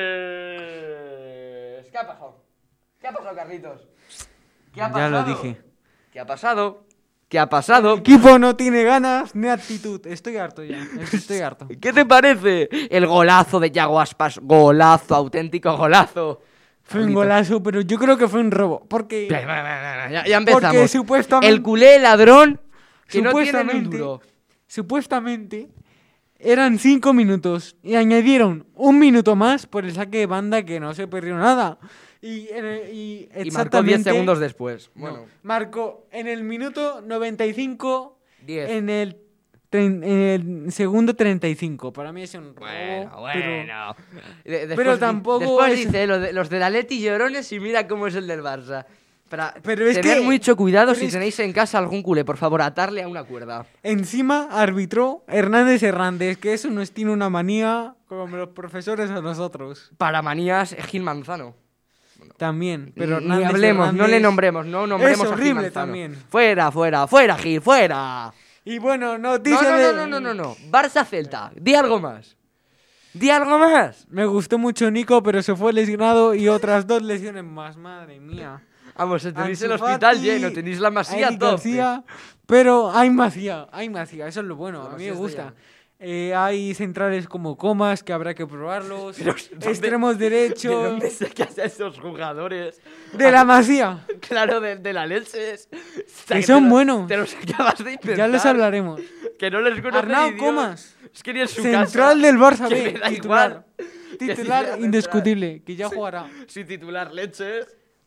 ¿Qué ha pasado? ¿Qué ha pasado, Carlitos? ¿Qué ha Ya pasado? lo dije. ¿Qué ha pasado? ¿Qué ha pasado? El equipo no tiene ganas ni actitud. Estoy harto ya. Estoy harto. ¿Qué te parece? El golazo de Yago Aspas. Golazo, auténtico golazo. Fue un Bonito. golazo, pero yo creo que fue un robo. Porque, Ya, ya empezamos. porque supuestamente, El culé ladrón que no tiene ni un supuestamente, duro. supuestamente eran cinco minutos y añadieron un minuto más por el saque de banda que no se perdió nada. Y, en el- y Y marcó exactamente diez segundos después. no, Bueno, marcó en el minuto noventa y cinco, diez. en el, tre- en el segundo treinta y cinco. Para mí es un robo. Bueno, pero- bueno. De- después pero di- tampoco Después es- dice lo de- los del Atleti llorones y mira cómo es el del Barça. Para Pero es tener que- mucho cuidado pero si es- tenéis en casa algún culé, por favor, atarle a una cuerda. Encima arbitró Hernández Hernández, que eso nos tiene una manía como los profesores a nosotros. Para manías, Gil Manzano. También, pero Ni Hernández hablemos, no le Hernández- nombremos, no nombremos Es a Gil horrible Manzano. también. Fuera, fuera, fuera, Gil, fuera. Y bueno, No, noticia no, de... no, no, no, no, no. Barça Celta, di algo más. Di algo más. Me gustó mucho Nico, pero se fue lesionado y otras dos lesiones más, madre mía. Vamos, tenéis el Ansu hospital Fati, lleno, tenéis la masía Eric top. García, pero hay masía, hay masía, eso es lo bueno, La a mí masía me está gusta. llena. Eh, hay centrales como Comas, que habrá que probarlos. Pero, ¿dónde- Extremos ¿De derechos. dónde sacas a esos jugadores? De la masía. Claro, de, de la Lenses. Que son buenos. Te los acabas de inventar. Ya les hablaremos. Que no les conoce Arnau ni Dios. Comas. Es que ni en su Central casa. del Barça Que B, me da titular. igual. Que Titular si sea central. indiscutible, que ya Sí. jugará. Sí, titular Leches.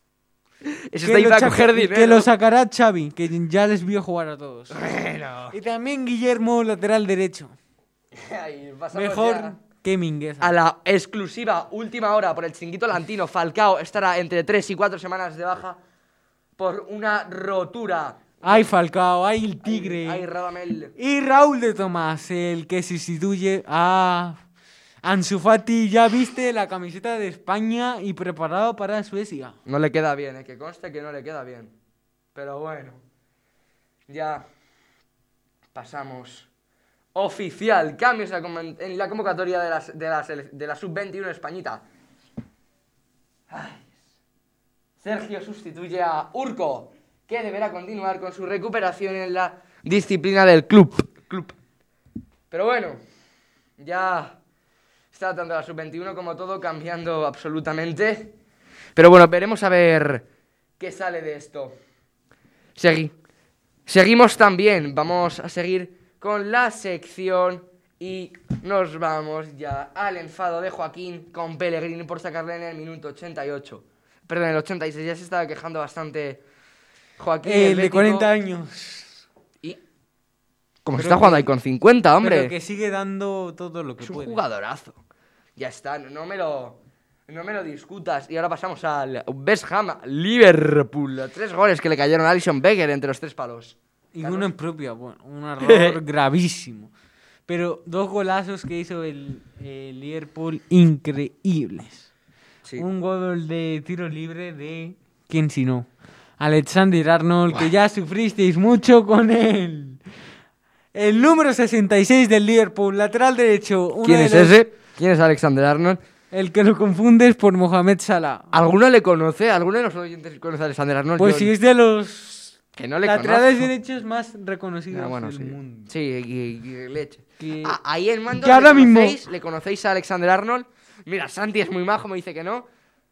Ese Que está ahí lo, para saca- coger dinero. que lo sacará Xavi, que ya les vio jugar a todos. Bueno. Y también Guillermo, lateral derecho. Ahí, pasamos Mejor ya que Mingueza. a la exclusiva última hora por el Chiringuito Lantino. Falcao estará entre tres y cuatro semanas de baja por una rotura. Hay Falcao, hay el Tigre. Ay, Radamel. Y Raúl de Tomás, el que sustituye a Ansu Fati. Ya viste la camiseta de España y preparado para Suecia. No le queda bien, eh, que conste que no le queda bien. Pero bueno. Ya pasamos. Oficial, cambios a comen- en la convocatoria de la, de la, sele- de la sub veintiuno españita. Ay. Sergio sustituye a Urco, que deberá continuar con su recuperación en la disciplina del club. club. Pero bueno, ya está tanto la sub veintiuno como todo cambiando absolutamente. Pero bueno, veremos a ver qué sale de esto. Segui- Seguimos también, vamos a seguir con la sección y nos vamos ya al enfado de Joaquín con Pellegrini por sacarle en el minuto ochenta y ocho. Perdón, en el ochenta y seis, ya se estaba quejando bastante Joaquín. El de Bético. cuarenta años. Y como se Pero está jugando que- ahí con cincuenta, hombre. Pero que sigue dando todo lo que Es un puede. jugadorazo. Ya está, no me lo, no me lo discutas. Y ahora pasamos al West Ham Liverpool. Tres goles que le cayeron a Alisson Becker entre los tres palos. Y Carlos. uno en propia, bueno, un error gravísimo. Pero dos golazos que hizo el, el Liverpool increíbles. Sí. Un gol de tiro libre de... ¿Quién si no? Alexander Arnold, que ya sufristeis mucho con él. El número sesenta y seis del Liverpool, lateral derecho. uno ¿Quién de es los- ese? ¿Quién es Alexander Arnold? El que lo confundes por Mohamed Salah. ¿Alguno le conoce? ¿Alguno de los oyentes conoce a Alexander Arnold? Pues Yo- sí, es de los que no le laterales conozco. derechos más reconocidos Ah, bueno, del sí. mundo. Sí, y, y leche. Que- Ah, ahí en mando que ahora ¿le mismo- conocéis? ¿Le conocéis a Alexander Arnold? Mira, Santi es muy majo, me dice que no.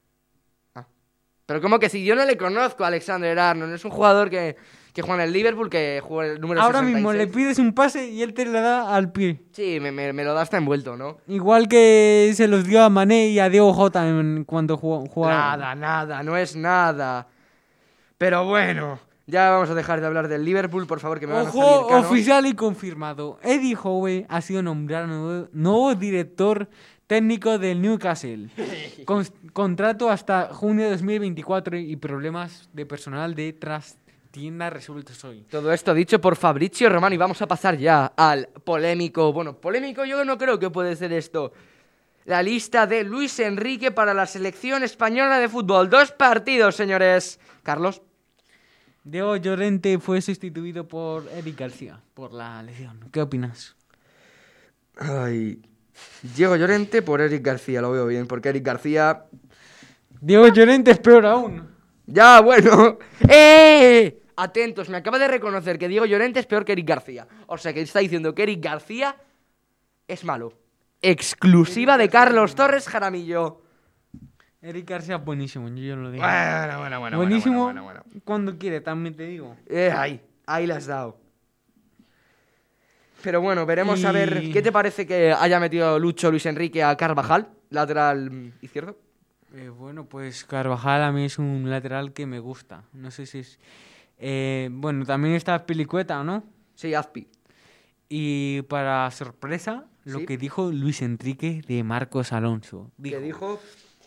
Ah. Pero como que si yo no le conozco a Alexander Arnold, es un jugador que, que juega en el Liverpool, que juega el número Ahora sesenta y mismo le seis. pides un pase y él te lo da al pie. Sí, me, me, me lo da hasta envuelto, ¿no? Igual que se los dio a Mané y a Diego Jota en cuando jugó- jugaba. Nada, nada, no es nada. Pero bueno, ya vamos a dejar de hablar del Liverpool, por favor, que me van a salir Ojo, canos. oficial y confirmado. Eddie Howe ha sido nombrado nuevo, nuevo director técnico del Newcastle. Con- contrato hasta junio de dos mil veinticuatro y problemas de personal de trastienda resueltos hoy. Todo esto dicho por Fabrizio Romano y vamos a pasar ya al polémico, bueno, polémico yo no creo que puede ser esto. La lista de Luis Enrique para la selección española de fútbol. Dos partidos, señores. Carlos. Diego Llorente fue sustituido por Eric García por la lesión. ¿Qué opinas? Ay, Diego Llorente por Eric García, lo veo bien, porque Eric García... Diego Llorente es peor aún. Ya, bueno. ¡Eh! atentos, me acaba de reconocer que Diego Llorente es peor que Eric García. O sea que está diciendo que Eric García es malo. Exclusiva de Carlos Torres Jaramillo. Eric García es buenísimo, yo ya lo digo. Bueno, bueno, bueno. buenísimo bueno, bueno, bueno. cuando quiere, también te digo. Eh, ahí, ahí la has dado. Pero bueno, veremos Y- a ver qué te parece que haya metido Lucho Luis Enrique a Carvajal, lateral mm, izquierdo. Eh, bueno, pues Carvajal a mí es un lateral que me gusta. No sé si es... eh, bueno, también está Pilicueta, ¿no? Sí, Azpi. Y para sorpresa, lo Sí. que dijo Luis Enrique de Marcos Alonso. Que dijo,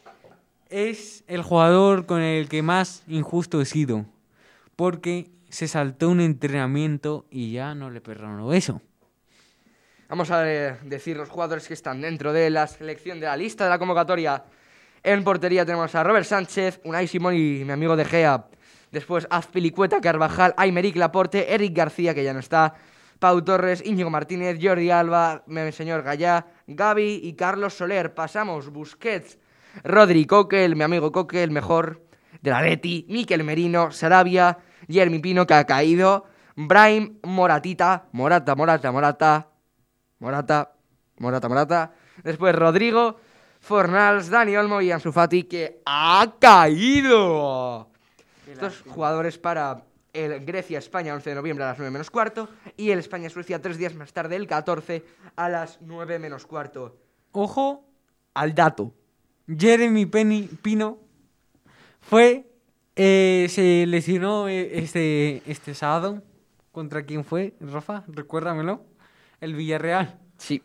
Es el jugador con el que más injusto he sido, porque se saltó un entrenamiento y ya no le perdono eso. vamos a eh, decir los jugadores que están dentro de la selección de la lista de la convocatoria. En portería tenemos a Robert Sánchez, Unai Simón y mi amigo De Gea. Después Azpilicueta, Carvajal, Aymeric Laporte, Eric García, que ya no está, Pau Torres, Íñigo Martínez, Jordi Alba, mi señor Gallá, Gavi y Carlos Soler. Pasamos Busquets, Rodri, Coque, mi amigo Coque, el mejor del Atleti, Mikel Merino, Sarabia, Jeremy Pino, que ha caído, Brahim, Moratita, Morata, Morata, Morata, Morata, Morata, Morata. Después Rodrigo, Fornals, Dani Olmo y Ansu Fati, que ha caído. Estos jugadores para el Grecia-España once de noviembre a las nueve menos cuarto y el España-Suecia tres días más tarde, el catorce a las nueve menos cuarto. Ojo, Al dato. Jeremy Penny, Pino fue, eh, se lesionó eh, este, este sábado. ¿Contra quién fue, Rafa? Recuérdamelo. El Villarreal. Sí.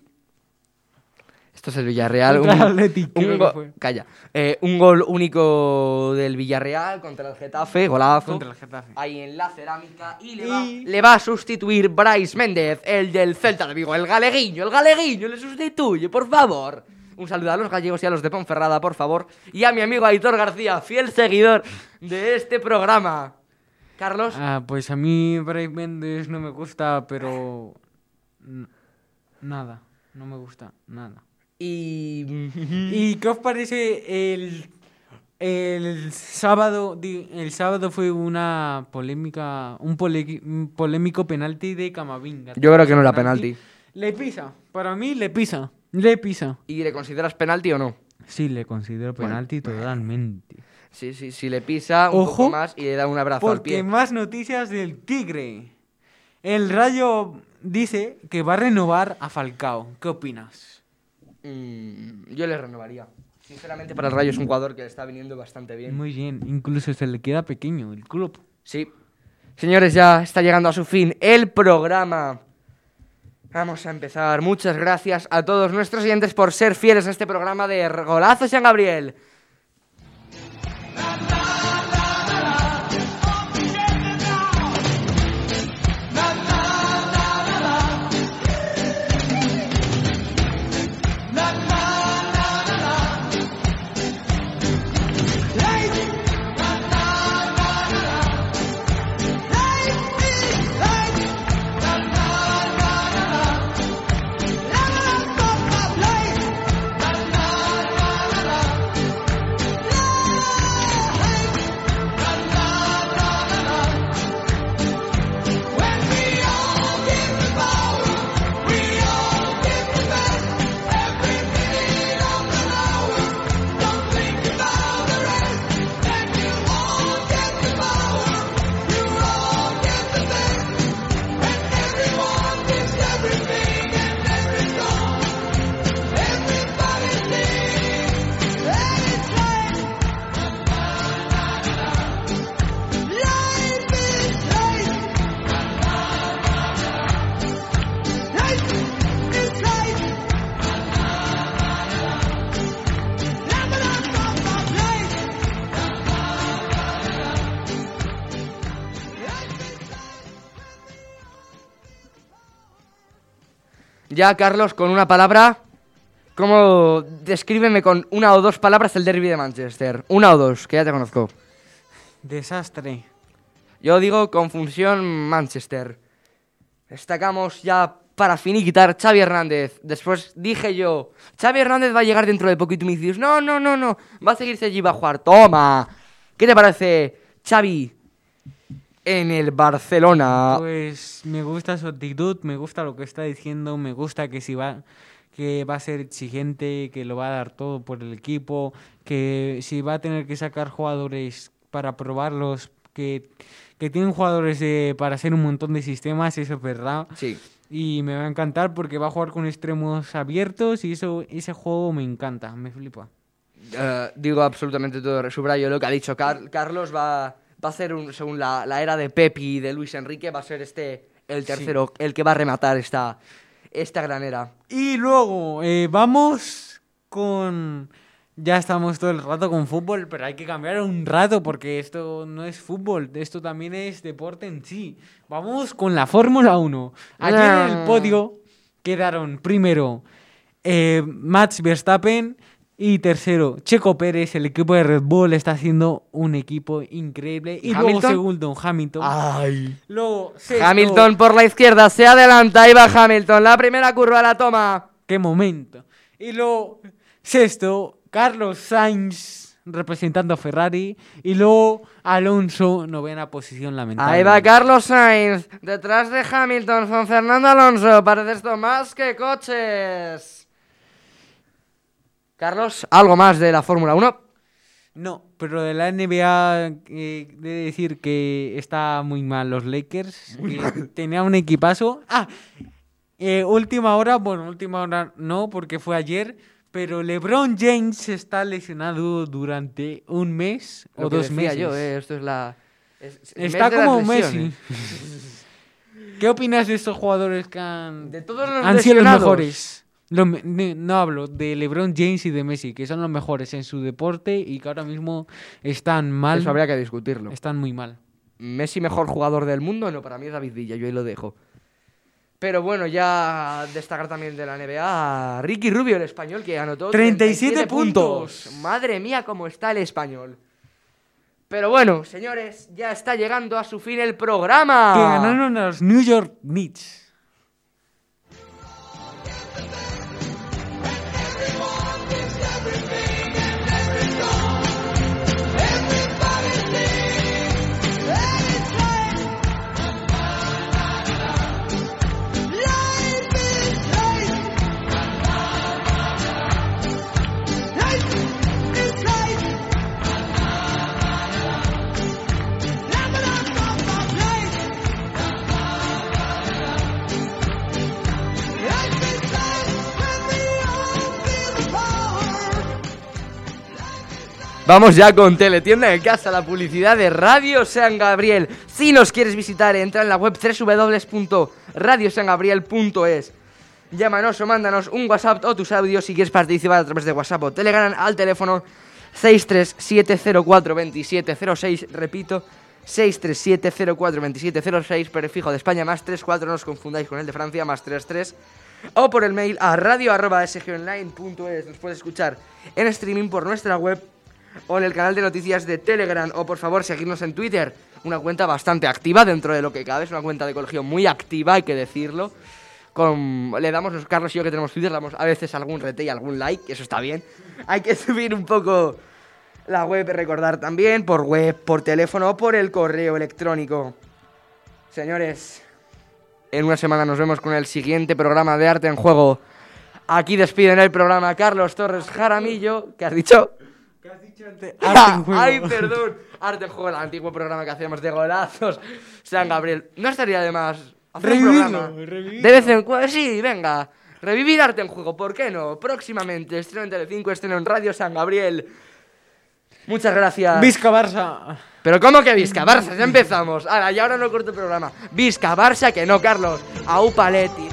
Esto es el Villarreal. Contra un, el Athletic, un creo go- que fue. Calla. Eh, un gol único del Villarreal contra el Getafe, golazo. Contra el Getafe. Ahí en la cerámica. Y le, Y- Va, le va a sustituir Brais Méndez, el del Celta de Vigo. El galeguiño, el galeguiño le sustituye, por favor. Un saludo a los gallegos y a los de Ponferrada, por favor. Y a mi amigo Aitor García, fiel seguidor de este programa. Carlos. Ah, pues a mí Brais Méndez no me gusta, pero... n- Nada, no me gusta, nada. Y... ¿Y qué os parece el, el sábado? di- El sábado fue una polémica, un, pole- un polémico penalti de Camavinga. Yo creo que no era penalti. Le pisa, para mí le pisa, le pisa. ¿Y le consideras penalti o no? Sí, le considero penalti totalmente. Sí, sí, sí, le pisa un Ojo, poco más y le da un abrazo al Porque pie. más noticias del Tigre. El Rayo dice que va a renovar a Falcao. ¿Qué opinas? Mm, yo le renovaría. Sinceramente, para el Rayo es un jugador que le está viniendo bastante bien. Muy bien, incluso se le queda pequeño el club. Sí. Señores, ya está llegando a su fin el programa. Vamos a empezar. Muchas gracias a todos nuestros oyentes por ser fieles a este programa de Golazo San Gabriel. Ya, Carlos, con una palabra, ¿cómo descríbeme con una o dos palabras el derbi de Manchester? Una o dos, que ya te conozco. Desastre. Yo digo confusión Manchester. Destacamos ya para finiquitar Xavi Hernández. Después dije yo, Xavi Hernández va a llegar dentro de poquito y me dices, no, no, no, no, va a seguirse allí, va a jugar. Toma. ¿Qué te parece, Xavi? en el Barcelona. Pues me gusta su actitud, me gusta lo que está diciendo, me gusta que si va que va a ser exigente, que lo va a dar todo por el equipo, que si va a tener que sacar jugadores para probarlos, que, que tienen jugadores de, para hacer un montón de sistemas, eso es verdad. Sí. Y me va a encantar porque va a jugar con extremos abiertos y eso ese juego me encanta, me flipa. Uh, digo absolutamente todo, subrayo lo que ha dicho Car- Carlos, va, va a hacer, un, según la, la era de Pep y de Luis Enrique, va a ser este el tercero, sí. el que va a rematar esta, esta gran era. Y luego eh, vamos con... Ya estamos todo el rato con fútbol, pero hay que cambiar un rato porque esto no es fútbol, esto también es deporte en sí. Vamos con la Fórmula uno. Ayer en el podio quedaron primero eh, Max Verstappen y tercero Checo Pérez. El equipo de Red Bull está haciendo un equipo increíble. Y ¿Hamilton? luego segundo Hamilton. Ay. Luego sexto, Hamilton por la izquierda, se adelanta, ahí va Hamilton, la primera curva la toma. ¡Qué momento! Y luego sexto Carlos Sainz representando a Ferrari y luego Alonso, novena posición lamentable. Ahí va Carlos Sainz, detrás de Hamilton, con Fernando Alonso, parece esto más que coches. Carlos, ¿algo más de la Fórmula uno? No, pero de la N B A eh, he de decir que está muy mal los Lakers, que tenía un equipazo. Ah, eh, última hora, bueno, última hora no, porque fue ayer. Pero LeBron James está lesionado durante un mes Lo o que dos decía meses. yo, eh, esto es la... es- es- Está mes de las como Messi. lesiones. ¿Qué opinas de estos jugadores que han, De todos los han sido los lesionados. mejores? Lo me- ne- no hablo de LeBron James y de Messi, que son los mejores en su deporte y que ahora mismo están mal. Eso habría que discutirlo. Están muy mal. Messi mejor jugador del mundo, no, para mí es David Villa, yo ahí lo dejo. Pero bueno, ya destacar también de la N B A a Ricky Rubio, el español, que anotó treinta y siete puntos. Madre mía, cómo está el español. Pero bueno, señores, ya está llegando a su fin el programa. Que ganaron a los New York Knicks. Vamos ya con Teletienda en casa, la publicidad de Radio San Gabriel. Si nos quieres visitar, entra en la web doble u doble u doble u punto radio san gabriel punto es. Llámanos o mándanos un WhatsApp o tus audios si quieres participar a través de WhatsApp o Telegram al teléfono seis tres siete cero cuatro dos siete cero seis. Repito, seis tres siete cero cuatro dos siete cero seis, prefijo de España más tres cuatro, no os confundáis con el de Francia, más tres tres. O por el mail a radio arroba s g online punto es. Nos puedes escuchar en streaming por nuestra web o en el canal de noticias de Telegram, o por favor seguirnos en Twitter, una cuenta bastante activa dentro de lo que cabe, es una cuenta de colegio muy activa, hay que decirlo. Con, le damos, los Carlos y yo que tenemos Twitter, le damos a veces algún rete y algún like, eso está bien. Hay que subir un poco la web, recordar también, por web, por teléfono o por el correo electrónico. Señores, en una semana nos vemos con el siguiente programa de Arte en Juego. Aquí despiden el programa Carlos Torres Jaramillo. ¿Qué has dicho? ¿Qué has dicho antes? Arte en Juego. Ay, perdón. Arte en Juego, el antiguo programa que hacíamos de golazos. San Gabriel. No estaría de más hacer Revivirlo, un programa. revivirlo. De vez en cuando, sí, venga. Revivir Arte en Juego, ¿por qué no? Próximamente, estreno en Telecinco, estreno en Radio San Gabriel. Muchas gracias. Vizca Barça. Pero ¿cómo que Vizca Barça? Ya empezamos. Ahora, y ahora no corto el programa. Vizca Barça, que no, Carlos. Aupa Leti.